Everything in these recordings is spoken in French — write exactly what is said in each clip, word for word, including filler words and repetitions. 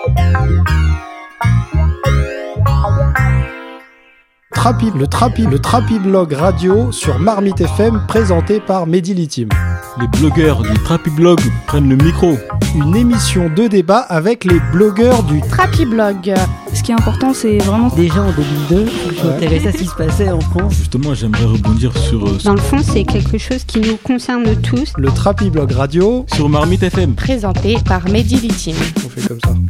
Trapi, le Trapi, le Trapi Blog radio sur Marmite F M présenté par Mehdi Litim. Les blogueurs du Trapi Blog prennent le micro. Une émission de débat avec les blogueurs du Trapi Blog. Ce qui est important, c'est vraiment... Déjà en deux mille deux, je m'intéressais à ce qui se passait en France. Justement, j'aimerais rebondir sur... Euh, Dans le fond, c'est quelque chose qui nous concerne tous. Le Trapi Blog radio sur Marmite F M. Présenté par Mehdi Litim. On fait comme ça.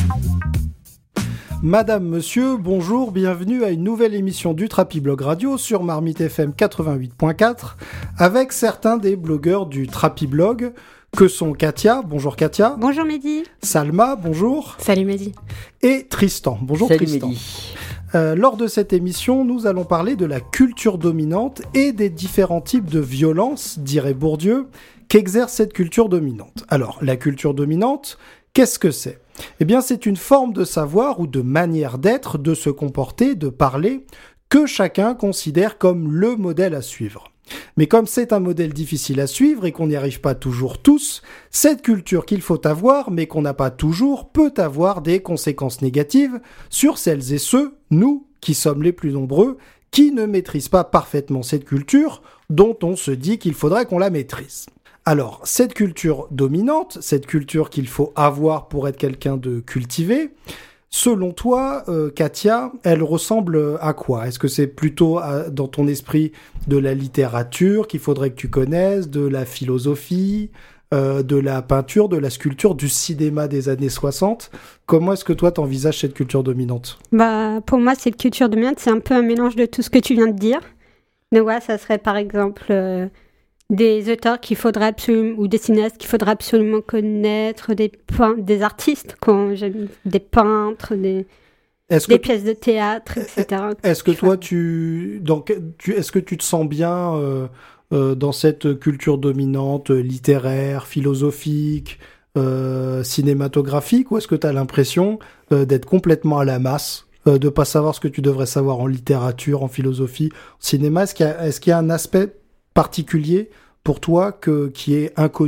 Madame, monsieur, bonjour, bienvenue à une nouvelle émission du Trapi Blog Radio sur Marmite F M quatre-vingt-huit point quatre avec certains des blogueurs du Trapi Blog que sont Katia, bonjour Katia. Bonjour Mehdi. Salma, bonjour. Salut Mehdi. Et Tristan, bonjour. Salut Tristan. Mehdi. Euh, lors de cette émission, nous allons parler de la culture dominante et des différents types de violences, dirait Bourdieu, qu'exerce cette culture dominante. Alors, la culture dominante, qu'est-ce que c'est ? Eh bien, c'est une forme de savoir ou de manière d'être, de se comporter, de parler, que chacun considère comme le modèle à suivre. Mais comme c'est un modèle difficile à suivre et qu'on n'y arrive pas toujours tous, cette culture qu'il faut avoir, mais qu'on n'a pas toujours, peut avoir des conséquences négatives sur celles et ceux, nous, qui sommes les plus nombreux, qui ne maîtrisent pas parfaitement cette culture, dont on se dit qu'il faudrait qu'on la maîtrise. Alors, cette culture dominante, cette culture qu'il faut avoir pour être quelqu'un de cultivé, selon toi, euh, Katia, elle ressemble à quoi ? Est-ce que c'est plutôt à, dans ton esprit de la littérature qu'il faudrait que tu connaisses, de la philosophie, euh, de la peinture, de la sculpture, du cinéma des années soixante ? Comment est-ce que toi t'envisages cette culture dominante ? Bah, pour moi, cette culture dominante, c'est un peu un mélange de tout ce que tu viens de dire. Donc ouais, ça serait par exemple... Euh... des auteurs qu'il faudrait absolument, ou des cinéastes qu'il faudrait absolument connaître, des, pein- des artistes, quand j'aime, des peintres, des, est-ce des que pièces de théâtre, et cetera. Est-ce que toi, tu, donc, tu, est-ce que tu te sens bien euh, euh, dans cette culture dominante, littéraire, philosophique, euh, cinématographique, ou est-ce que tu as l'impression euh, d'être complètement à la masse, euh, de pas savoir ce que tu devrais savoir en littérature, en philosophie, en cinéma ? Est-ce qu'il y a, est-ce qu'il y a un aspect particulier pour toi que, qui est inconnu ?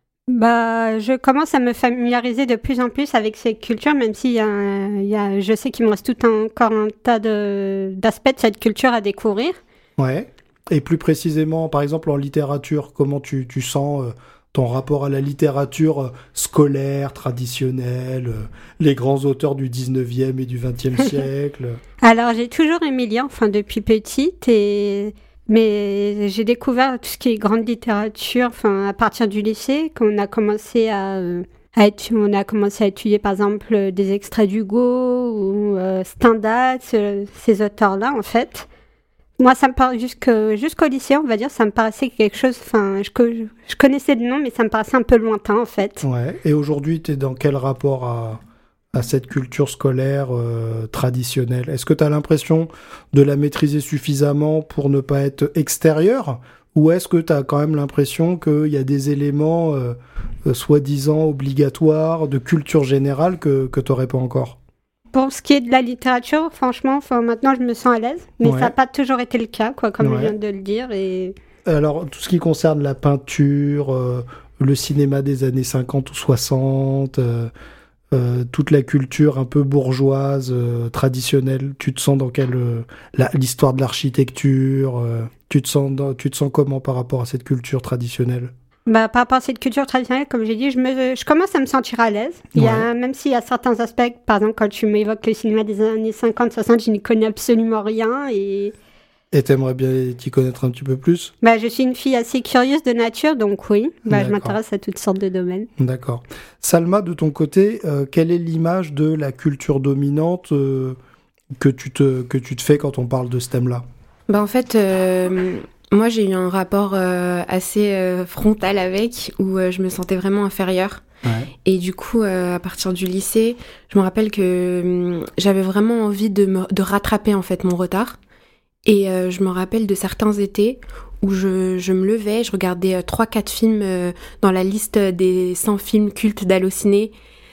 Bah, je commence à me familiariser de plus en plus avec ces cultures, même s'il y a, il y a, je sais qu'il me reste tout un, encore un tas de, d'aspects de cette culture à découvrir. Ouais. Et plus précisément, par exemple, en littérature, comment tu, tu sens euh, ton rapport à la littérature euh, scolaire, traditionnelle, euh, les grands auteurs du dix-neuvième et du vingtième siècle ? Alors, j'ai toujours aimé lire, enfin, depuis petite, et... mais j'ai découvert tout ce qui est grande littérature, enfin, à partir du lycée, quand on a commencé à, à, étu- on a commencé à étudier, par exemple, des extraits d'Hugo ou euh, Stendhal, ce, ces auteurs-là, en fait. Moi, ça me paraît jusqu'au, jusqu'au lycée, on va dire, ça me paraissait quelque chose, enfin, je, je connaissais le nom, mais ça me paraissait un peu lointain, en fait. Ouais. Et aujourd'hui, tu es dans quel rapport à... à cette culture scolaire euh, traditionnelle ? Est-ce que tu as l'impression de la maîtriser suffisamment pour ne pas être extérieur ? Ou est-ce que tu as quand même l'impression qu'il y a des éléments euh, euh, soi-disant obligatoires de culture générale que, que tu n'aurais pas encore ? Pour ce qui est de la littérature, franchement, maintenant je me sens à l'aise, mais Ouais. ça n'a pas toujours été le cas, quoi, comme Ouais. je viens de le dire. Et... Alors, tout ce qui concerne la peinture, euh, le cinéma des années cinquante ou soixante... Euh, Euh, toute la culture un peu bourgeoise, euh, traditionnelle, tu te sens dans quelle euh, la, l'histoire de l'architecture, euh, tu te sens dans, tu te sens comment par rapport à cette culture traditionnelle ? Bah, par rapport à cette culture traditionnelle, comme j'ai dit, je, me, je commence à me sentir à l'aise. Il y a, Ouais. même s'il y a certains aspects, par exemple, quand tu m'évoques le cinéma des années cinquante soixante, je n'y connais absolument rien. Et Et t'aimerais bien t'y connaître un petit peu plus ? bah, je suis une fille assez curieuse de nature, donc oui, bah, je D'accord. m'intéresse à toutes sortes de domaines. D'accord. Salma, de ton côté, euh, quelle est l'image de la culture dominante euh, que, tu te, que tu te fais quand on parle de ce thème-là ? Bah en fait, euh, moi j'ai eu un rapport euh, assez euh, frontal avec, où euh, je me sentais vraiment inférieure. Ouais. Et du coup, euh, à partir du lycée, je me rappelle que euh, j'avais vraiment envie de, me, de rattraper en fait mon retard. Et euh, je me rappelle de certains étés où je, je me levais, je regardais trois quatre films euh, dans la liste des cent films cultes d'Allociné.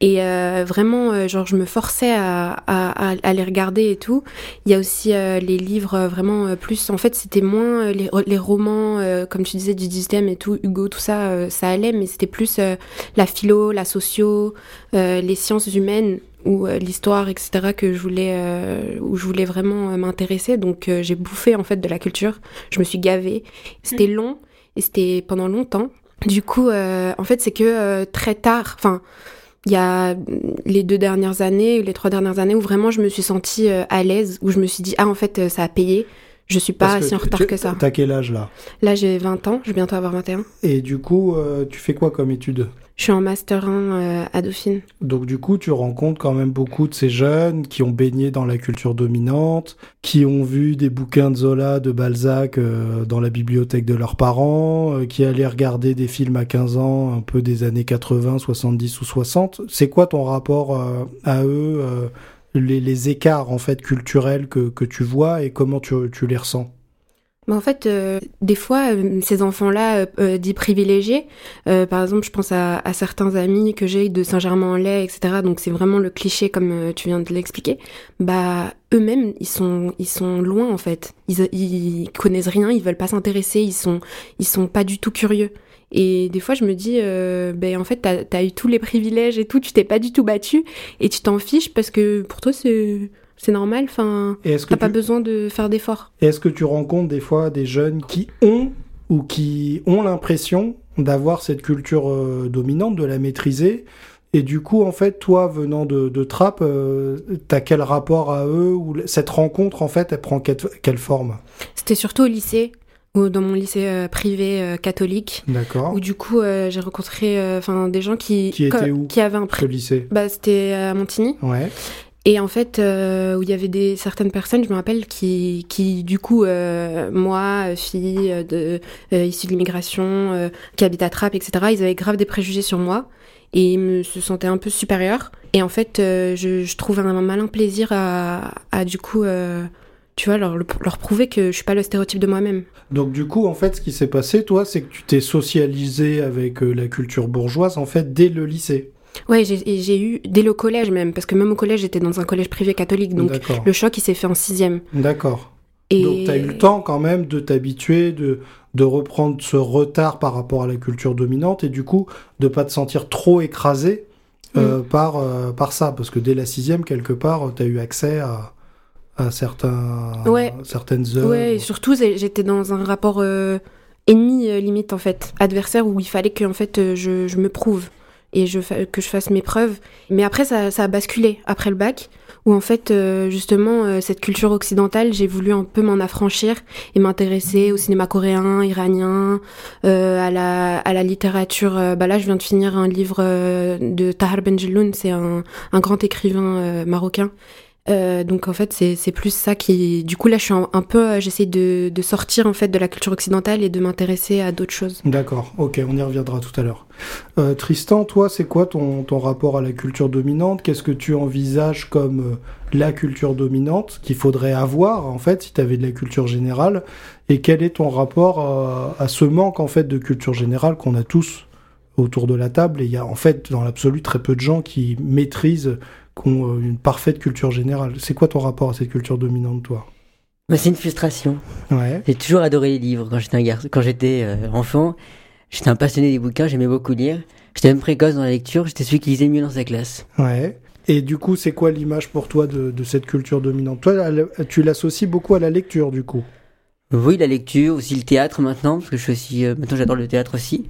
Et euh, vraiment, euh, genre, je me forçais à, à, à, à les regarder et tout. Il y a aussi euh, les livres euh, vraiment euh, plus... En fait, c'était moins euh, les, les romans, euh, comme tu disais, du dix-huitième et tout, Hugo, tout ça, euh, ça allait, mais c'était plus euh, la philo, la socio, euh, les sciences humaines ou euh, l'histoire, et cetera, que je voulais, euh, où je voulais vraiment euh, m'intéresser. Donc, euh, j'ai bouffé, en fait, de la culture. Je me suis gavée. C'était long, et c'était pendant longtemps. Du coup, euh, en fait, c'est que euh, très tard... Enfin... Il y a les deux dernières années, les trois dernières années où vraiment je me suis sentie euh, à l'aise, où je me suis dit, ah en fait euh, ça a payé, je suis pas si en retard tu, que ça. T'as quel âge là ? Là j'ai vingt ans, je vais bientôt avoir vingt et un. Et du coup, euh, tu fais quoi comme étude ? Je suis en master un euh, à Dauphine. Donc du coup, tu rencontres quand même beaucoup de ces jeunes qui ont baigné dans la culture dominante, qui ont vu des bouquins de Zola, de Balzac euh, dans la bibliothèque de leurs parents, euh, qui allaient regarder des films à quinze ans, un peu des années quatre-vingts, soixante-dix ou soixante. C'est quoi ton rapport euh, à eux, euh, les, les écarts en fait culturels que, que tu vois et comment tu, tu les ressens ? Mais en fait, euh, des fois, euh, ces enfants-là, euh, euh, dits privilégiés, euh, par exemple, je pense à, à certains amis que j'ai de Saint-Germain-en-Laye, et cetera. Donc c'est vraiment le cliché comme euh, tu viens de l'expliquer. Bah eux-mêmes, ils sont, ils sont loin en fait. Ils, ils connaissent rien, ils veulent pas s'intéresser, ils sont, ils sont pas du tout curieux. Et des fois, je me dis, euh, ben en fait, t'as, t'as eu tous les privilèges et tout, tu t'es pas du tout battu et tu t'en fiches parce que pour toi c'est C'est normal, enfin, t'as tu... pas besoin de faire d'efforts. Et est-ce que tu rencontres des fois des jeunes qui ont ou qui ont l'impression d'avoir cette culture euh, dominante, de la maîtriser, et du coup, en fait, toi, venant de, de Trappes, euh, t'as quel rapport à eux, ou cette rencontre, en fait, elle prend quelle, quelle forme ? C'était surtout au lycée, ou dans mon lycée euh, privé euh, catholique. D'accord. Où du coup, euh, j'ai rencontré enfin euh, des gens qui... Qui étaient où ? Qui avaient un prix. Ce lycée ? Bah, c'était à Montigny. Ouais. Et en fait, euh, où il y avait des certaines personnes, je me rappelle, qui, qui du coup, euh, moi, fille de, euh, issue de l'immigration, euh, qui habite à Trappes, et cetera, ils avaient grave des préjugés sur moi et ils me se sentaient un peu supérieurs. Et en fait, euh, je, je trouve un malin plaisir à, à du coup, euh, tu vois, leur, leur prouver que je suis pas le stéréotype de moi-même. Donc du coup, en fait, ce qui s'est passé, toi, c'est que tu t'es socialisé avec euh, la culture bourgeoise, en fait, dès le lycée. Ouais, j'ai, j'ai eu, dès le collège même, parce que même au collège, j'étais dans un collège privé catholique, donc D'accord. Le choc, il s'est fait en sixième. D'accord. Et... Donc t'as eu le temps quand même de t'habituer, de, de reprendre ce retard par rapport à la culture dominante, et du coup, de pas te sentir trop écrasé euh, mmh. par, euh, par ça, parce que dès la sixième, quelque part, t'as eu accès à, à, certains, ouais. à certaines œuvres. Ouais, et surtout, j'étais dans un rapport euh, ennemi, euh, limite, en fait, adversaire, où il fallait que, en fait, euh, je, je me prouve. Et je fa- que je fasse mes preuves. Mais après, ça, ça a basculé, après le bac, où en fait, euh, justement, euh, cette culture occidentale, j'ai voulu un peu m'en affranchir et m'intéresser au cinéma coréen, iranien, euh, à, la, à la littérature. Euh, bah là, je viens de finir un livre euh, de Tahar Benjelloun, c'est un, un grand écrivain euh, marocain. Euh, donc en fait c'est c'est plus ça qui du coup là je suis un, un peu euh, j'essaie de de sortir en fait de la culture occidentale et de m'intéresser à d'autres choses. D'accord, ok, on y reviendra tout à l'heure. Euh, Tristan, toi c'est quoi ton ton rapport à la culture dominante ? Qu'est-ce que tu envisages comme euh, la culture dominante qu'il faudrait avoir en fait si tu avais de la culture générale, et quel est ton rapport à, à ce manque en fait de culture générale qu'on a tous autour de la table, et il y a en fait dans l'absolu très peu de gens qui maîtrisent, qui ont une parfaite culture générale. C'est quoi ton rapport à cette culture dominante, toi ? Bah, c'est une frustration. Ouais. J'ai toujours adoré les livres quand j'étais un garçon, quand j'étais euh, enfant. J'étais un passionné des bouquins, j'aimais beaucoup lire. J'étais même précoce dans la lecture, j'étais celui qui lisait mieux dans sa classe. Ouais. Et du coup, c'est quoi l'image pour toi de, de cette culture dominante ? Toi, tu l'associes beaucoup à la lecture, du coup ? Oui, la lecture, aussi le théâtre maintenant, parce que je suis aussi, euh, maintenant j'adore le théâtre aussi.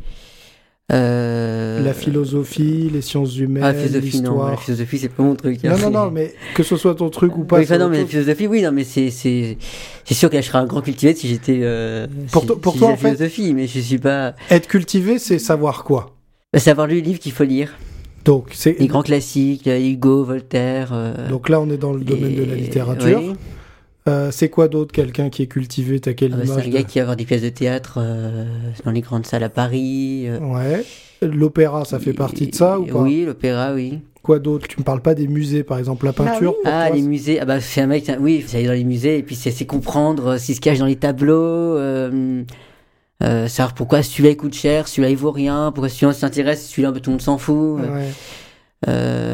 Euh... La philosophie, les sciences humaines, ah, la philosophie, l'histoire. Non, la philosophie, c'est pas mon truc. Non, non, non, mais que ce soit ton truc ou pas. Oui, enfin, non, mais la philosophie, oui, non, mais c'est, c'est, c'est sûr que je serais un grand cultivé si j'étais, euh, pour, si, to, pour si toi, la en fait. philosophie, mais je suis pas. Être cultivé, c'est savoir quoi? Bah, savoir lu les livres qu'il faut lire. Donc, c'est. Les grands classiques, Hugo, Voltaire. Euh... Donc là, on est dans le domaine et... de la littérature. Oui. Euh, c'est quoi d'autre, quelqu'un qui est cultivé? T'as quelle ah bah, image? C'est un gars de... qui va voir des pièces de théâtre euh, dans les grandes salles à Paris. Euh... Ouais. L'opéra, ça fait et... partie de ça ou pas? Oui, l'opéra, oui. Quoi d'autre? Tu me parles pas des musées, par exemple, la peinture? Ah, oui. ah les musées. Ah bah c'est un mec. Oui, c'est aller dans les musées et puis c'est, c'est comprendre ce qui se cache dans les tableaux. Euh, euh, savoir pourquoi celui-là il coûte cher, celui-là il vaut rien, pourquoi celui-là s'intéresse, celui-là tout le monde s'en fout. Ouais. Euh,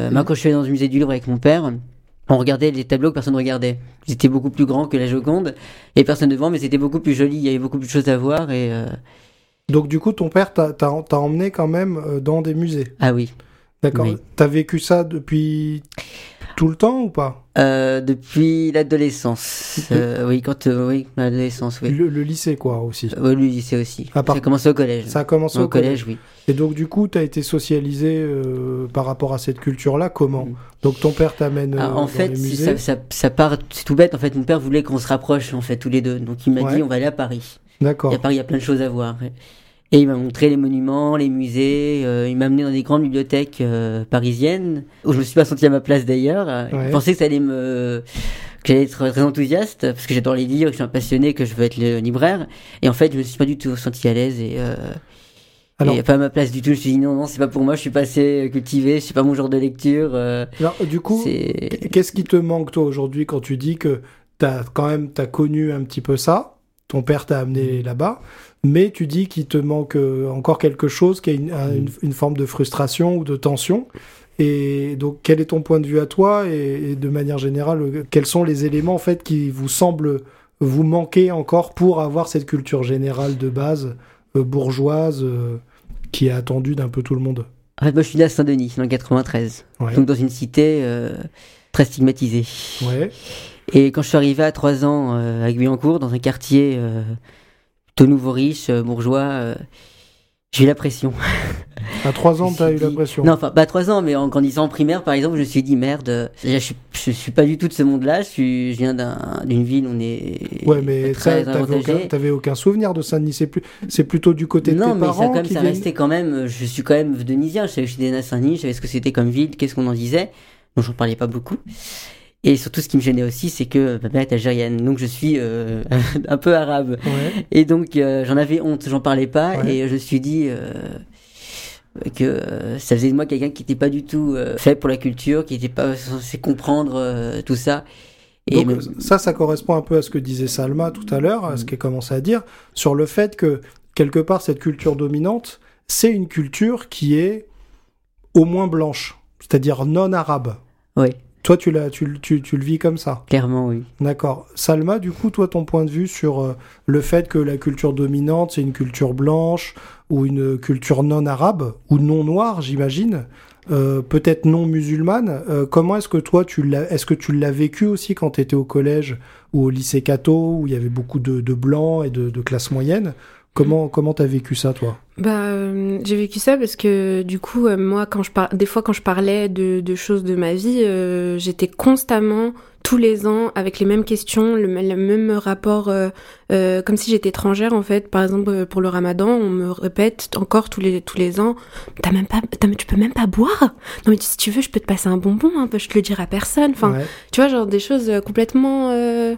Euh, moi, quand je suis allé dans le musée du Louvre avec mon père, on regardait les tableaux que personne ne regardait. Ils étaient beaucoup plus grands que la Joconde, et personne devant, mais c'était beaucoup plus joli, il y avait beaucoup plus de choses à voir, et... Euh... Donc du coup, ton père t'a, t'a, t'a emmené quand même dans des musées. Ah oui. D'accord. Oui. T'as vécu ça depuis tout le temps ou pas? euh, Depuis l'adolescence. Euh, oui, quand euh, oui, l'adolescence, oui. Le, le lycée, quoi, aussi. Euh, le lycée aussi. À part... Ça a commencé au collège. Ça a commencé au, au collège. collège, oui. Et donc du coup, t'as été socialisé euh, par rapport à cette culture-là, comment? mmh. Donc ton père t'amène euh, ah, en dans fait, les musées. Ça, ça, ça part, c'est tout bête. En fait, mon père voulait qu'on se rapproche, en fait, tous les deux. Donc il m'a ouais. dit, on va aller à Paris. D'accord. Et à Paris, il y a plein de choses à voir. Et il m'a montré les monuments, les musées, euh, il m'a amené dans des grandes bibliothèques euh, parisiennes, où je me suis pas senti à ma place d'ailleurs. Ouais. Je pensais que ça allait me... que j'allais être très enthousiaste, parce que j'adore les livres, que je suis un passionné, que je veux être le libraire. Et en fait, je me suis pas du tout senti à l'aise et... Euh... Alors, et pas à ma place du tout. Je me suis dit non, non, c'est pas pour moi, je suis pas assez cultivé, c'est pas mon genre de lecture. Euh, Alors, du coup, c'est... qu'est-ce qui te manque, toi, aujourd'hui, quand tu dis que t'as quand même, t'as connu un petit peu ça, ton père t'a amené là-bas, mais tu dis qu'il te manque encore quelque chose, qui a une, une, une forme de frustration ou de tension. Et donc, quel est ton point de vue à toi et, et de manière générale, quels sont les éléments, en fait, qui vous semblent vous manquer encore pour avoir cette culture générale de base, euh, bourgeoise, euh, qui est attendue d'un peu tout le monde? En fait, moi, je suis né à Saint-Denis, dans le quatre-vingt-treize. Ouais. Donc, dans une cité euh, très stigmatisée. Ouais. Et quand je suis arrivé à trois ans euh, à Guyancourt, dans un quartier euh, plutôt nouveau riche, euh, bourgeois, euh, j'ai eu la pression. À trois ans, t'as eu la pression? Non, enfin, pas à trois ans, mais en grandissant en primaire, par exemple, je me suis dit, merde, je suis, je suis pas du tout de ce monde-là, je, suis, je viens d'un, d'une ville où on est ouais, mais très ça, t'avais aucun, t'avais aucun souvenir de Saint-Denis, c'est, plus, c'est plutôt du côté non, de tes mais parents ça, quand même, qui ça viennent... restait quand même, je suis quand même denisien, je savais que j'étais né à Saint-Denis, je savais ce que c'était comme ville, qu'est-ce qu'on en disait, donc j'en parlais pas beaucoup. Et surtout, ce qui me gênait aussi, c'est que ma mère est algérienne, donc je suis euh, un peu arabe. Ouais. Et donc, euh, j'en avais honte, j'en parlais pas, ouais. Et je me suis dit euh, que euh, ça faisait de moi quelqu'un qui n'était pas du tout euh, fait pour la culture, qui n'était pas censé comprendre euh, tout ça. Et donc, même... ça, ça correspond un peu à ce que disait Salma tout à l'heure, à ce qu'elle commençait à dire, sur le fait que, quelque part, cette culture dominante, c'est une culture qui est au moins blanche, c'est-à-dire non arabe. Oui. Toi, tu, l'as, tu, tu, tu le vis comme ça? Clairement, oui. D'accord. Salma, du coup, toi, ton point de vue sur euh, le fait que la culture dominante, c'est une culture blanche ou une culture non arabe ou non noire, j'imagine, euh, peut-être non musulmane, euh, comment est-ce que toi, tu l'as, est-ce que tu l'as vécu aussi quand tu étais au collège ou au lycée Cato, où il y avait beaucoup de, de blancs et de, de classe moyenne? Comment comment t'as vécu ça, toi? Bah, euh, j'ai vécu ça parce que du coup, euh, moi, quand je par... des fois, quand je parlais de, de choses de ma vie, euh, j'étais constamment, tous les ans, avec les mêmes questions, le, le même rapport, euh, euh, comme si j'étais étrangère, en fait. Par exemple, pour le ramadan, on me répète encore tous les, tous les ans, t'as même pas, t'as, tu peux même pas boire? Non, mais si tu veux, je peux te passer un bonbon, hein, je te le dirai à personne. Enfin, ouais. Tu vois, genre des choses complètement... Euh,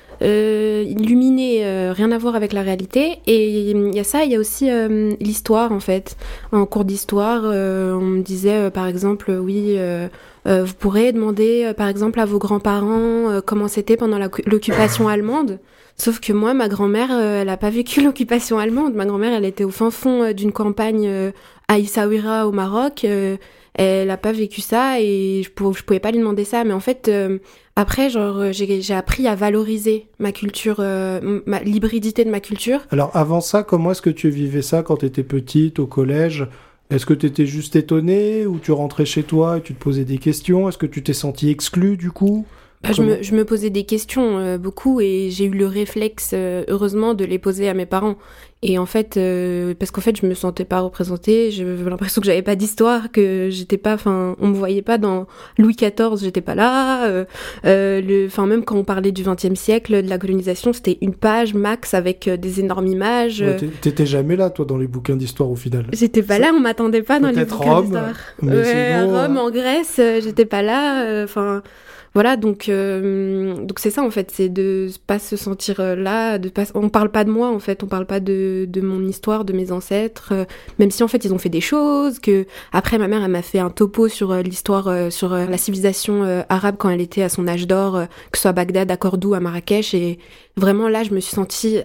Euh, illuminé, euh, rien à voir avec la réalité. Et il y a ça, il y a aussi euh, l'histoire, en fait. En cours d'histoire, euh, on me disait, euh, par exemple, oui, euh, euh, vous pourrez demander, euh, par exemple, à vos grands-parents euh, comment c'était pendant la, l'occupation allemande. Sauf que moi, ma grand-mère, euh, elle a pas vécu l'occupation allemande. Ma grand-mère, elle était au fin fond euh, d'une campagne euh, à Essaouira, au Maroc. Euh, elle a pas vécu ça et je pouvais, je pouvais pas lui demander ça. Mais en fait... Euh, Après, genre, j'ai, j'ai appris à valoriser ma culture, euh, ma, l'hybridité de ma culture. Alors, avant ça, comment est-ce que tu vivais ça quand tu étais petite, au collège? Est-ce que tu étais juste étonnée ou tu rentrais chez toi et tu te posais des questions? Est-ce que tu t'es sentie exclue, du coup? Bah, je, me, je me posais des questions euh, beaucoup et j'ai eu le réflexe, euh, heureusement, de les poser à mes parents. Et en fait, euh, parce qu'en fait, je me sentais pas représentée, j'avais l'impression que j'avais pas d'histoire, que j'étais pas, enfin, on me voyait pas dans Louis quatorze, j'étais pas là. Euh, euh, le, enfin, même quand on parlait du vingtième siècle, de la colonisation, c'était une page max avec euh, des énormes images. Ouais, t'étais jamais là, toi, dans les bouquins d'histoire au final. J'étais pas là, on m'attendait pas dans les bouquins Rome, d'histoire. Mais ouais, à sinon, Rome, en Grèce, euh, j'étais pas là. Enfin. Euh, Voilà, donc euh, donc c'est ça en fait, c'est de pas se sentir là, de pas, on parle pas de moi en fait, on parle pas de de mon histoire, de mes ancêtres, euh, même si en fait ils ont fait des choses, que après ma mère elle m'a fait un topo sur euh, l'histoire, euh, sur euh, la civilisation euh, arabe quand elle était à son âge d'or, euh, que ce soit à Bagdad, à Cordoue, à Marrakech, et vraiment là je me suis sentie ah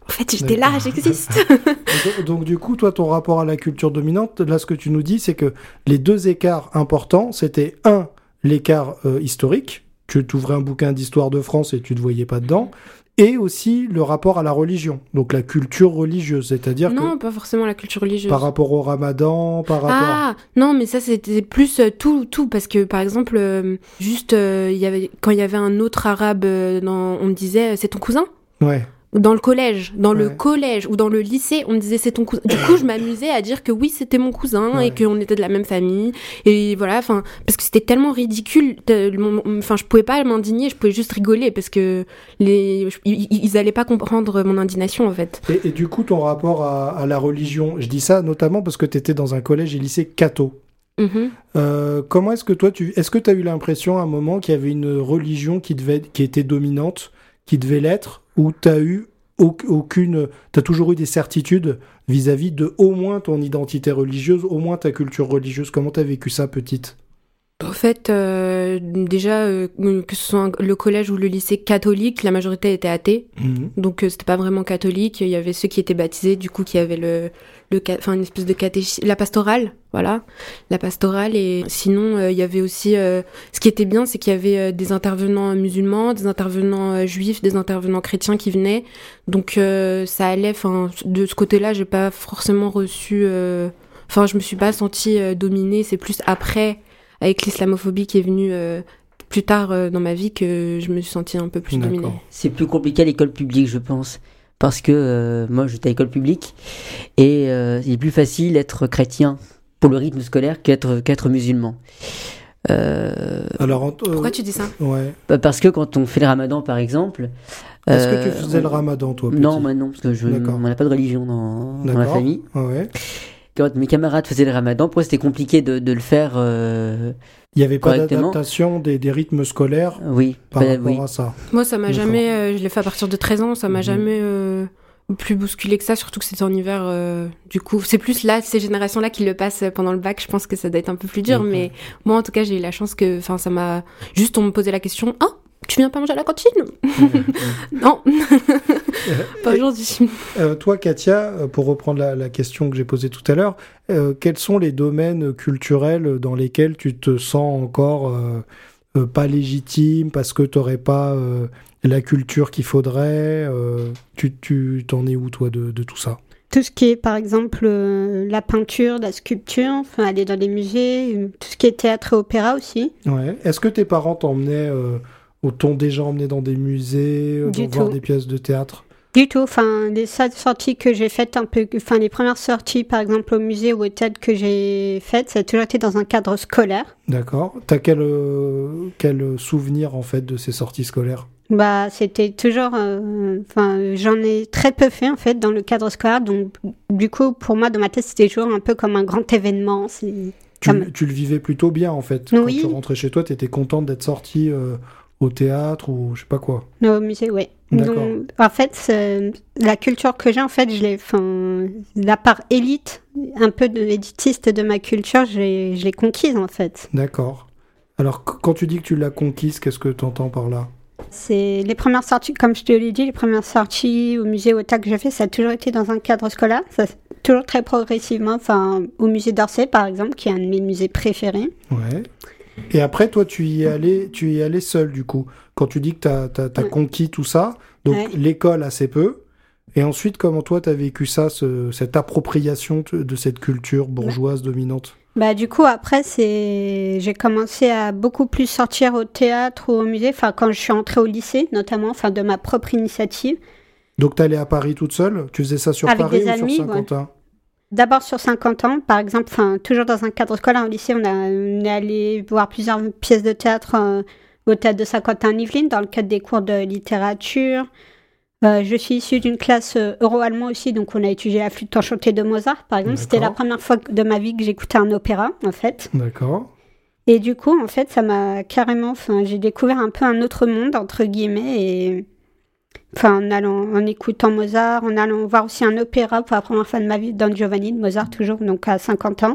En fait, j'étais là, j'existe. donc, donc du coup, toi, ton rapport à la culture dominante, là, ce que tu nous dis, c'est que les deux écarts importants, c'était un, l'écart euh, historique. Tu t'ouvrais un bouquin d'histoire de France et tu te voyais pas dedans. Et aussi le rapport à la religion, donc la culture religieuse, c'est-à-dire non, que... pas forcément la culture religieuse. Par rapport au ramadan, par rapport... Ah, non, mais ça, c'était plus euh, tout, tout, parce que, par exemple, euh, juste, euh, y avait, quand il y avait un autre arabe, euh, dans, on me disait, c'est ton cousin ? Ouais. Dans le collège, dans ouais. le collège ou dans le lycée, on me disait c'est ton cousin. Du coup, je m'amusais à dire que oui, c'était mon cousin ouais. et qu'on était de la même famille. Et voilà, enfin, parce que c'était tellement ridicule. Enfin, je pouvais pas m'indigner, je pouvais juste rigoler parce que les, ils, ils allaient pas comprendre mon indignation en fait. Et, et du coup, ton rapport à, à la religion, je dis ça notamment parce que t'étais dans un collège et lycée catho. Mm-hmm. Euh, comment est-ce que toi, tu, est-ce que t'as eu l'impression à un moment qu'il y avait une religion qui devait, qui était dominante, qui devait l'être? Où t'as eu aucune, t'as toujours eu des certitudes vis-à-vis de au moins ton identité religieuse, au moins ta culture religieuse. Comment t'as vécu ça petite? En fait, euh, déjà, euh, que ce soit le collège ou le lycée catholique, la majorité était athée. Mmh. Donc, euh, c'était pas vraiment catholique. Il y avait ceux qui étaient baptisés, du coup, qui avaient le, le, enfin, une espèce de catéchisme, la pastorale, voilà, la pastorale. Et sinon, euh, il y avait aussi, euh, ce qui était bien, c'est qu'il y avait euh, des intervenants musulmans, des intervenants euh, juifs, des intervenants chrétiens qui venaient. Donc, euh, ça allait, enfin, de ce côté-là, j'ai pas forcément reçu, enfin, euh, je me suis pas sentie euh, dominée. C'est plus après, avec l'islamophobie qui est venue euh, plus tard euh, dans ma vie, que je me suis sentie un peu plus D'accord. dominée. C'est plus compliqué à l'école publique, je pense. Parce que euh, moi, j'étais à l'école publique et euh, il est plus facile d'être chrétien pour le rythme scolaire qu'être, qu'être musulman. Euh... Alors, euh, pourquoi tu dis ça? Ouais. Bah parce que quand on fait le ramadan, par exemple... Est-ce euh, que tu faisais on... le ramadan, toi, petit? Non, moi non, parce que je, on n'a pas de religion dans, dans la famille. Ouais. Quand mes camarades faisaient le ramadan, pour eux, c'était compliqué de, de le faire euh, Il n'y avait pas d'adaptation des, des rythmes scolaires oui, par bah, rapport oui. à ça. Moi, ça m'a D'accord. jamais... Euh, je l'ai fait à partir de treize ans, ça m'a mmh. jamais euh, plus bousculé que ça, surtout que c'était en hiver. Euh, du coup, c'est plus là, ces générations-là qui le passent pendant le bac. Je pense que ça doit être un peu plus dur, mmh. mais moi, en tout cas, j'ai eu la chance que... Enfin, ça m'a... Juste, on me posait la question... Ah, tu viens pas manger à la cantine? mmh. Non, pas aujourd'hui. Euh, toi, Katia, pour reprendre la, la question que j'ai posée tout à l'heure, euh, quels sont les domaines culturels dans lesquels tu te sens encore euh, euh, pas légitime parce que tu n'aurais pas euh, la culture qu'il faudrait euh, tu, tu t'en es où, toi, de, de tout ça? Tout ce qui est, par exemple, euh, la peinture, la sculpture, enfin, aller dans les musées, euh, tout ce qui est théâtre et opéra aussi. Ouais. Est-ce que tes parents t'emmenaient... Euh, Ou t'ont déjà emmené dans des musées, dans voir des pièces de théâtre? Du tout. Enfin, les sorties que j'ai faites un peu, enfin les premières sorties, par exemple au musée ou au théâtre que j'ai faites, ça a toujours été dans un cadre scolaire. D'accord. T'as quel euh, quel souvenir en fait de ces sorties scolaires? Bah, c'était toujours, enfin, euh, j'en ai très peu fait en fait dans le cadre scolaire, donc du coup pour moi dans ma tête c'était toujours un peu comme un grand événement. C'est... Tu, me... tu le vivais plutôt bien en fait. Oui. Quand tu rentrais chez toi, t'étais contente d'être sortie. Euh... Au théâtre ou je sais pas quoi. Au musée, oui. Donc, en fait, c'est... la culture que j'ai, en fait, je l'ai, enfin, la part élite, un peu de élitiste de ma culture, je l'ai, je l'ai conquise, en fait. D'accord. Alors, c- quand tu dis que tu l'as conquise, qu'est-ce que tu entends par là? C'est les premières sorties, comme je te l'ai dit, les premières sorties au musée, au théâtre que j'ai fait, ça a toujours été dans un cadre scolaire, ça, toujours très progressivement, enfin, au musée d'Orsay, par exemple, qui est un de mes musées préférés. Ouais. Et après, toi, tu y es allé, tu y es allé seul, du coup. Quand tu dis que t'as, t'as, t'as ouais. conquis tout ça, donc ouais. l'école assez peu. Et ensuite, comment toi, t'as vécu ça, ce, cette appropriation de cette culture bourgeoise ouais. dominante? Bah, du coup, après, c'est... j'ai commencé à beaucoup plus sortir au théâtre ou au musée, enfin, quand je suis entrée au lycée, notamment, enfin, de ma propre initiative. Donc, t'allais à Paris toute seule? Tu faisais ça sur Avec Paris des ou amis, sur Saint-Quentin? Ouais. D'abord sur Saint-Quentin, par exemple, enfin, toujours dans un cadre scolaire au lycée, on, a, on est allé voir plusieurs pièces de théâtre euh, au théâtre de Saint-Quentin-en-Yvelines, dans le cadre des cours de littérature. Euh, je suis issue d'une classe euh, euro-allemand aussi, donc on a étudié la flûte enchantée de Mozart, par exemple. D'accord. C'était la première fois de ma vie que j'écoutais un opéra, en fait. D'accord. Et du coup, en fait, ça m'a carrément... Enfin, j'ai découvert un peu un autre monde, entre guillemets, et... Enfin, en allant, en écoutant Mozart, en allant voir aussi un opéra pour la première fois de ma vie, Don Giovanni de Mozart, toujours, donc à Saint-Quentin.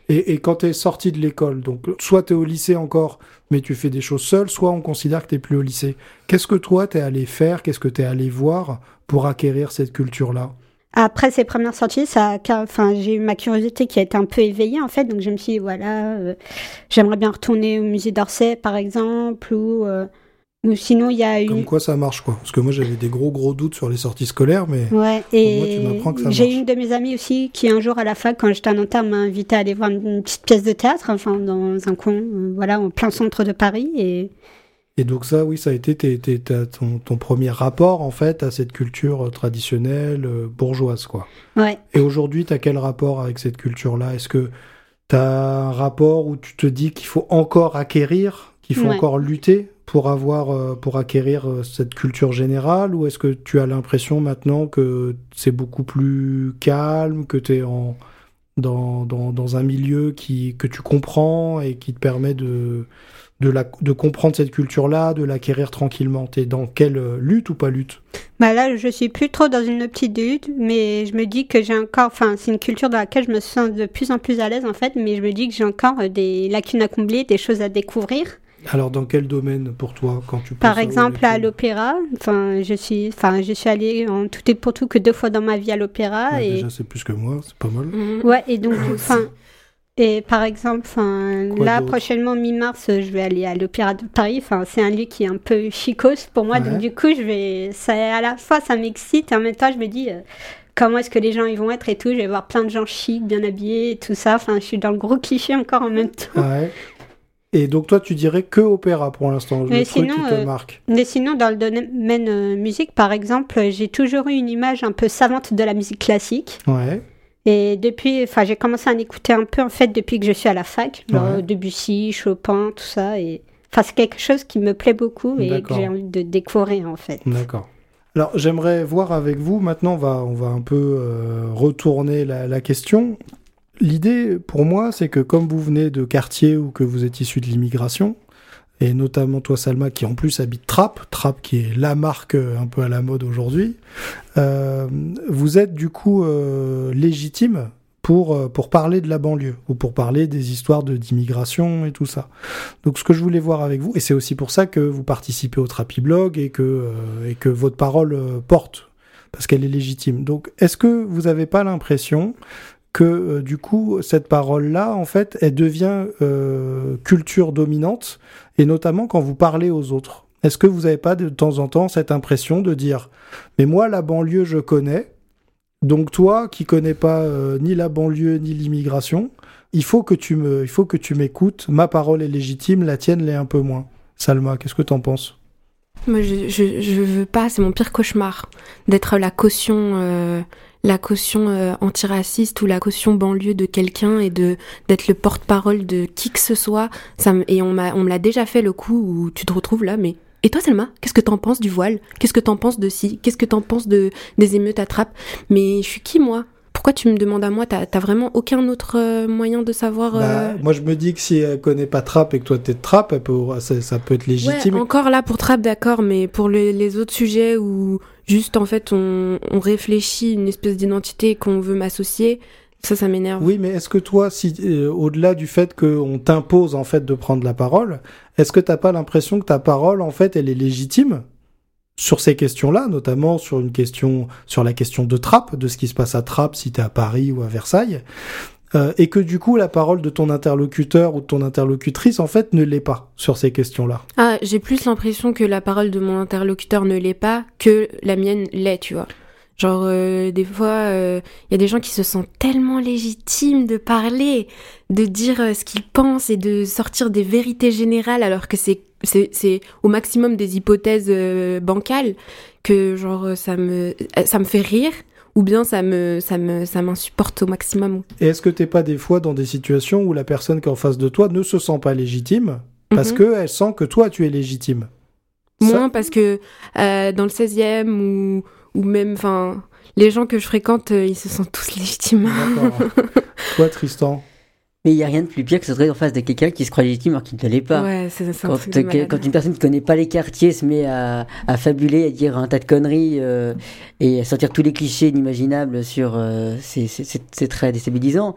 Et, et quand t'es sorti de l'école, donc soit t'es au lycée encore, mais tu fais des choses seul, soit on considère que t'es plus au lycée. Qu'est-ce que toi t'es allé faire, qu'est-ce que t'es allé voir pour acquérir cette culture-là ? Après ces premières sorties, ça, enfin, j'ai eu ma curiosité qui a été un peu éveillée en fait, donc je me suis dit voilà, euh, j'aimerais bien retourner au musée d'Orsay par exemple, ou, euh, ou sinon il y a une... Comme quoi ça marche quoi, parce que moi j'avais des gros gros doutes sur les sorties scolaires, mais ouais, et moi tu m'apprends que ça j'ai marche. une de mes amies aussi qui un jour à la fac, quand j'étais à Nanterre, m'a invité à aller voir une, une petite pièce de théâtre, enfin dans un coin, euh, voilà, en plein centre de Paris, et... Et donc ça, oui, ça a été tes, tes, tes, ton, ton premier rapport, en fait, à cette culture traditionnelle euh, bourgeoise, quoi. Ouais. Et aujourd'hui, t'as quel rapport avec cette culture-là ? Est-ce que t'as un rapport où tu te dis qu'il faut encore acquérir, qu'il faut Ouais. encore lutter pour avoir, euh, pour acquérir euh, cette culture générale ? Ou est-ce que tu as l'impression maintenant que c'est beaucoup plus calme, que t'es en, dans, dans, dans un milieu qui, que tu comprends et qui te permet de... De, la, de comprendre cette culture-là, de l'acquérir tranquillement. T'es dans quelle euh, lutte ou pas lutte ? Bah là, je suis plus trop dans une petite lutte, mais je me dis que j'ai encore, enfin, c'est une culture dans laquelle je me sens de plus en plus à l'aise en fait, mais je me dis que j'ai encore euh, des lacunes à combler, des choses à découvrir. Alors, dans quel domaine pour toi quand tu Par penses exemple, à à l'opéra, enfin, je suis, enfin, je suis allée en tout et pour tout que deux fois dans ma vie à l'opéra. Ouais, et... Déjà, c'est plus que moi, c'est pas mal. Mhm. Ouais, et donc, enfin. Et par exemple, enfin, Quoi là d'autre prochainement mi-mars, je vais aller à l'Opéra de Paris. Enfin, c'est un lieu qui est un peu chicos pour moi, Ouais. donc du coup, je vais, ça, à la fois, ça m'excite et en même temps, je me dis euh, comment est-ce que les gens ils vont être et tout. Je vais voir plein de gens chics, bien habillés, et tout ça. Enfin, je suis dans le gros cliché encore en même temps. Ouais. Et donc, toi, tu dirais que opéra pour l'instant, le Mais truc sinon, qui te euh, marque. Mais sinon, dans le domaine euh, musique, par exemple, j'ai toujours eu une image un peu savante de la musique classique. Ouais. Et depuis, enfin, j'ai commencé à en écouter un peu en fait depuis que je suis à la fac, genre Ouais. Debussy, Chopin, tout ça. Et enfin, c'est quelque chose qui me plaît beaucoup et D'accord. que j'ai envie de découvrir en fait. D'accord. Alors, j'aimerais voir avec vous, maintenant, on va, on va un peu euh, retourner la, la question. L'idée, pour moi, c'est que comme vous venez de quartier ou que vous êtes issu de l'immigration, et notamment toi, Salma, qui en plus habite Trappes, Trappes qui est la marque euh, un peu à la mode aujourd'hui, euh, vous êtes du coup euh, légitime pour, euh, pour parler de la banlieue, ou pour parler des histoires de, d'immigration et tout ça. Donc ce que je voulais voir avec vous, et c'est aussi pour ça que vous participez au Trappy Blog et que, euh, et que votre parole euh, porte, parce qu'elle est légitime. Donc est-ce que vous n'avez pas l'impression que euh, du coup cette parole-là, en fait, elle devient euh, culture dominante, et notamment quand vous parlez aux autres. Est-ce que vous n'avez pas de temps en temps cette impression de dire « Mais moi, la banlieue, je connais, donc toi, qui connais pas euh, ni la banlieue ni l'immigration, il faut que tu me, il faut que tu m'écoutes, ma parole est légitime, la tienne l'est un peu moins. » Salma, qu'est-ce que t'en penses ? Moi, je, je, je veux pas, c'est mon pire cauchemar, d'être la caution, euh, la caution euh, antiraciste ou la caution banlieue de quelqu'un et de d'être le porte-parole de qui que ce soit. Ça me, et on m'a, on me l'a déjà fait le coup où tu te retrouves là, mais et toi Selma, qu'est-ce que t'en penses du voile ? Qu'est-ce que t'en penses de ci ? Qu'est-ce que t'en penses de des émeutes à Trappes ? Mais je suis qui moi ? Pourquoi tu me demandes à moi ? T'as, t'as vraiment aucun autre euh, moyen de savoir euh... Bah, moi, je me dis que si elle connaît pas Trappes et que toi t'es de Trappes, elle peut, ça, ça peut être légitime. Ouais, encore là pour Trappes, d'accord, mais pour le, les autres sujets où juste en fait on, on réfléchit une espèce d'identité qu'on veut m'associer, ça, ça m'énerve. Oui, mais est-ce que toi, si, euh, au-delà du fait qu'on t'impose en fait de prendre la parole, est-ce que t'as pas l'impression que ta parole en fait elle est légitime sur ces questions-là, notamment sur une question, sur la question de Trappes, de ce qui se passe à Trappes si t'es à Paris ou à Versailles, euh, et que du coup la parole de ton interlocuteur ou de ton interlocutrice en fait ne l'est pas sur ces questions-là. Ah, j'ai plus l'impression que la parole de mon interlocuteur ne l'est pas que la mienne l'est, tu vois. Genre, euh, des fois, il euh, y a des gens qui se sentent tellement légitimes de parler, de dire euh, ce qu'ils pensent et de sortir des vérités générales alors que c'est, c'est, c'est au maximum des hypothèses euh, bancales, que genre ça me, ça me fait rire ou bien ça me, ça me, ça m'insupporte au maximum. Et est-ce que t'es pas des fois dans des situations où la personne qui est en face de toi ne se sent pas légitime parce Mhm. qu'elle sent que toi tu es légitime? Moins Ça- parce que euh, dans le seizième ou, ou même, enfin, les gens que je fréquente, euh, ils se sentent tous légitimes. D'accord. Toi, Tristan? Mais il n'y a rien de plus pire que se trouver en face de quelqu'un qui se croit légitime alors qu'il ne l'est pas. Ouais, c'est, c'est un Quand, truc de que- malade. quand une personne qui ne connaît pas les quartiers se met à, à fabuler, à dire un tas de conneries euh, et à sortir tous les clichés inimaginables sur, euh, c'est, c'est, c'est, c'est très déstabilisant.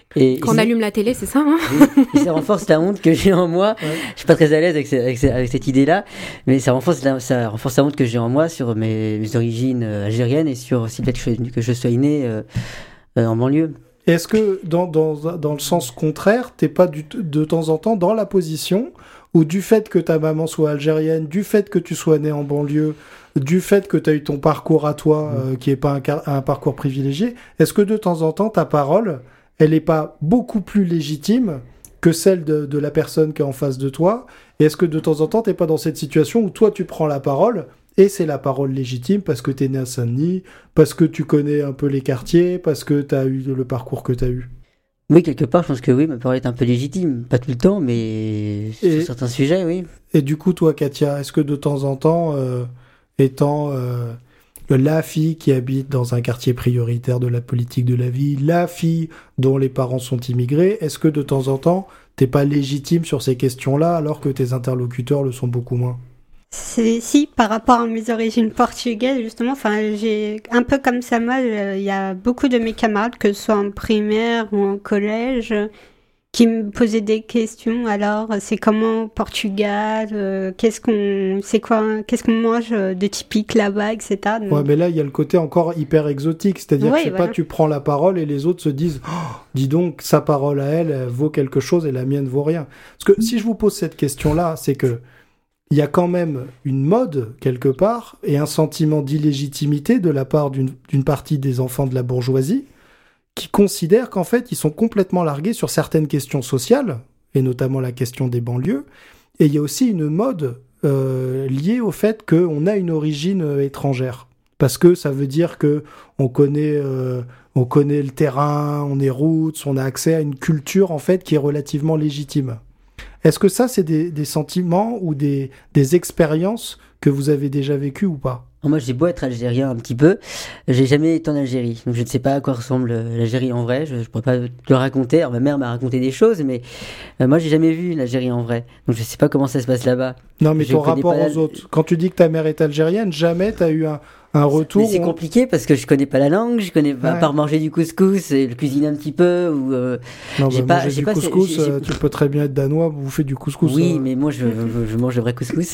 Et, Quand on allume la télé, c'est ça, hein? Et ça renforce la honte que j'ai en moi. Ouais. Je suis pas très à l'aise avec, avec, avec cette idée-là, mais ça renforce la, ça renforce la honte que j'ai en moi sur mes, mes origines algériennes et sur aussi le fait que je, que je sois né euh, euh, en banlieue. Est-ce que dans, dans, dans le sens contraire, t'es pas du, de temps en temps dans la position où du fait que ta maman soit algérienne, du fait que tu sois né en banlieue, du fait que tu as eu ton parcours à toi, mmh. euh, qui est pas un, un parcours privilégié, est-ce que de temps en temps, ta parole, elle n'est pas beaucoup plus légitime que celle de, de la personne qui est en face de toi? Et est-ce que de temps en temps, tu n'es pas dans cette situation où toi, tu prends la parole et c'est la parole légitime parce que tu es né à Saint-Denis, parce que tu connais un peu les quartiers, parce que tu as eu le parcours que tu as eu? Oui, quelque part, je pense que oui, ma parole est un peu légitime. Pas tout le temps, mais sur et, certains sujets, oui. Et du coup, toi, Katia, est-ce que de temps en temps, euh, étant euh, la fille qui habite dans un quartier prioritaire de la politique de la ville, la fille dont les parents sont immigrés, est-ce que de temps en temps, t'es pas légitime sur ces questions-là alors que tes interlocuteurs le sont beaucoup moins? C'est, si, par rapport à mes origines portugaises, justement, enfin, j'ai un peu comme Salma, il euh, y a beaucoup de mes camarades, que ce soit en primaire ou en collège, euh, qui me posaient des questions. Alors, c'est comment au Portugal, euh, qu'est-ce qu'on, c'est quoi, qu'est-ce qu'on mange de typique là-bas, et cetera. Donc... Ouais, mais là, il y a le côté encore hyper exotique, c'est-à-dire oui, que c'est voilà. pas tu prends la parole et les autres se disent, oh, dis donc, sa parole à elle, elle vaut quelque chose et la mienne vaut rien. Parce que si je vous pose cette question-là, c'est que il y a quand même une mode, quelque part, et un sentiment d'illégitimité de la part d'une, d'une partie des enfants de la bourgeoisie qui considèrent qu'en fait, ils sont complètement largués sur certaines questions sociales, et notamment la question des banlieues. Et il y a aussi une mode euh, liée au fait qu'on a une origine euh, étrangère. Parce que ça veut dire qu'on connaît, euh, on connaît le terrain, on est roots, on a accès à une culture, en fait, qui est relativement légitime. Est-ce que ça, c'est des, des sentiments ou des, des expériences que vous avez déjà vécues ou pas? Moi, j'ai beau être algérien un petit peu, j'ai jamais été en Algérie, donc je ne sais pas à quoi ressemble l'Algérie en vrai, je ne pourrais pas te le raconter. Alors, ma mère m'a raconté des choses, mais euh, moi, j'ai jamais vu l'Algérie en vrai, donc je ne sais pas comment ça se passe là-bas. Non, mais je ton rapport aux la... autres, quand tu dis que ta mère est algérienne, jamais tu as eu un, un retour? Mais c'est où... compliqué parce que je connais pas la langue, je connais pas, ouais. à part manger du couscous et le cuisiner un petit peu, ou euh, non, j'ai bah, pas, manger j'ai du pas, couscous, j'ai, j'ai... Euh, tu peux très bien être danois, bouffer du couscous. Oui, euh... mais moi, je, je, je mange le vrai couscous.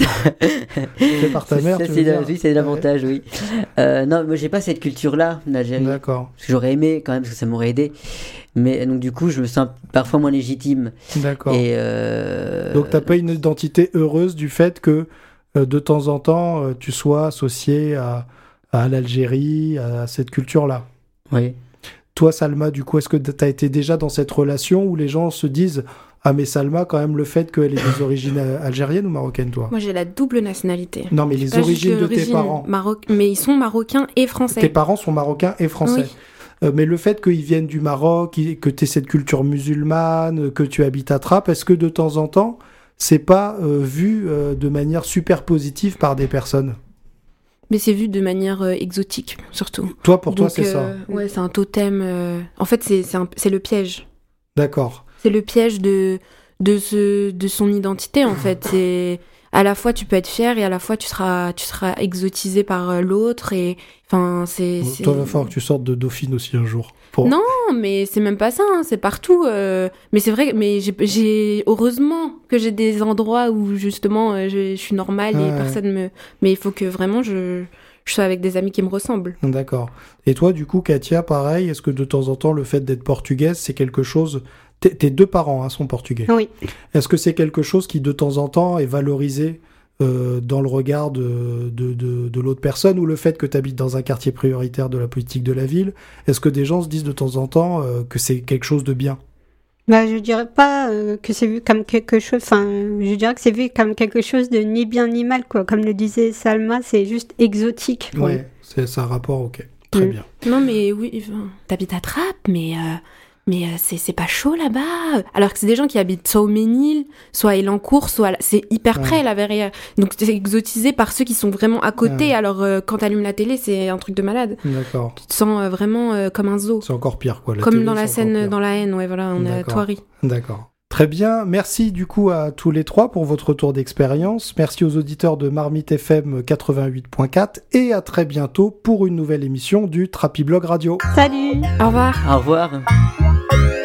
Fait par ta mère, ça, tu c'est veux la, dire oui, c'est l'avantage, oui. Euh, non, moi, j'ai pas cette culture-là d'Algérie. D'accord. Parce que j'aurais aimé quand même, parce que ça m'aurait aidé. Mais donc, du coup, je me sens parfois moins légitime. D'accord. Et euh... Donc, t'as pas une identité heureuse du fait que euh, de temps en temps, euh, tu sois associé à, à l'Algérie, à cette culture-là. Oui. Toi, Salma, du coup, est-ce que t'as été déjà dans cette relation où les gens se disent « Ah, mais Salma, quand même, le fait qu'elle ait des origines algériennes ou marocaines, toi ?» Moi, j'ai la double nationalité. Non, mais les origines de tes parents. Maroc... Mais ils sont marocains et français. Tes parents sont marocains et français. Oui. Euh, mais le fait qu'ils viennent du Maroc, que tu aies cette culture musulmane, que tu habites à Trappes, est-ce que de temps en temps, c'est pas euh, vu euh, de manière super positive par des personnes? Mais c'est vu de manière euh, exotique, surtout. Toi, pour Donc, toi, c'est euh, ça? Ouais, c'est un totem. Euh... En fait, c'est, c'est, un... c'est le piège. D'accord. C'est le piège de, de, ce... de son identité, en fait. C'est... À la fois, tu peux être fier et à la fois, tu seras, tu seras exotisé par l'autre. Et... Enfin, c'est, Bon, c'est... Toi, il va falloir que tu sortes de Dauphine aussi un jour. Pour... Non, mais c'est même pas ça, hein, c'est partout. Euh... Mais c'est vrai, mais j'ai, j'ai... heureusement que j'ai des endroits où justement euh, je, je suis normale ah, et ouais. personne me. Mais il faut que vraiment je... je sois avec des amis qui me ressemblent. D'accord. Et toi, du coup, Katia, pareil, est-ce que de temps en temps, le fait d'être portugaise, c'est quelque chose. T- tes deux parents hein, sont portugais. Oui. Est-ce que c'est quelque chose qui, de temps en temps, est valorisé euh, dans le regard de, de, de, de l'autre personne, ou le fait que tu habites dans un quartier prioritaire de la politique de la ville, est-ce que des gens se disent de temps en temps euh, que c'est quelque chose de bien? Bah, je dirais pas euh, que c'est vu comme quelque chose, enfin, je dirais que c'est vu comme quelque chose de ni bien ni mal, quoi. Comme le disait Salma, c'est juste exotique. Ouais, ouais. C'est, c'est un rapport, ok. Très mmh. bien. Non, mais oui, enfin, t'habites à Trappes, mais... Euh... Mais euh, c'est, c'est pas chaud là-bas. Alors que c'est des gens qui habitent soit au Ménil, soit à Elancourt, soit... C'est hyper près, ouais. la Verrière. Donc c'est exotisé par ceux qui sont vraiment à côté. Ouais. Alors euh, quand t'allumes la télé, c'est un truc de malade. D'accord. Tu te sens euh, vraiment euh, comme un zoo. C'est encore pire, quoi. La comme télé, dans la scène dans la haine, ouais, voilà, on D'accord. a Thoiry. D'accord. Très bien, merci du coup à tous les trois pour votre retour d'expérience. Merci aux auditeurs de Marmite F M quatre-vingt-huit point quatre et à très bientôt pour une nouvelle émission du Trapi Blog Radio. Salut. Au revoir. Au revoir.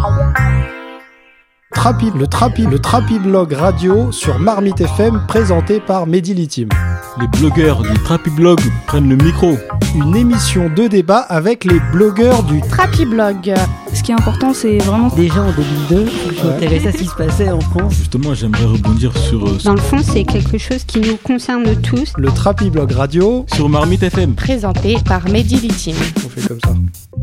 Trapi, le Trapi, le Trapi Blog radio sur Marmite F M présenté par Mehdi Litim. Les blogueurs du Trapi Blog prennent le micro. Une émission de débat avec les blogueurs du Trapi Blog. Ce qui est important, c'est vraiment... Déjà en deux mille deux, je Ouais. m'intéressais à ce qui se passait en France. Justement, j'aimerais rebondir sur, euh, Dans le fond, c'est quelque chose qui nous concerne tous. le Trapi Blog radio. sur Marmite F M. Présenté par Mehdi Litim. On fait comme ça.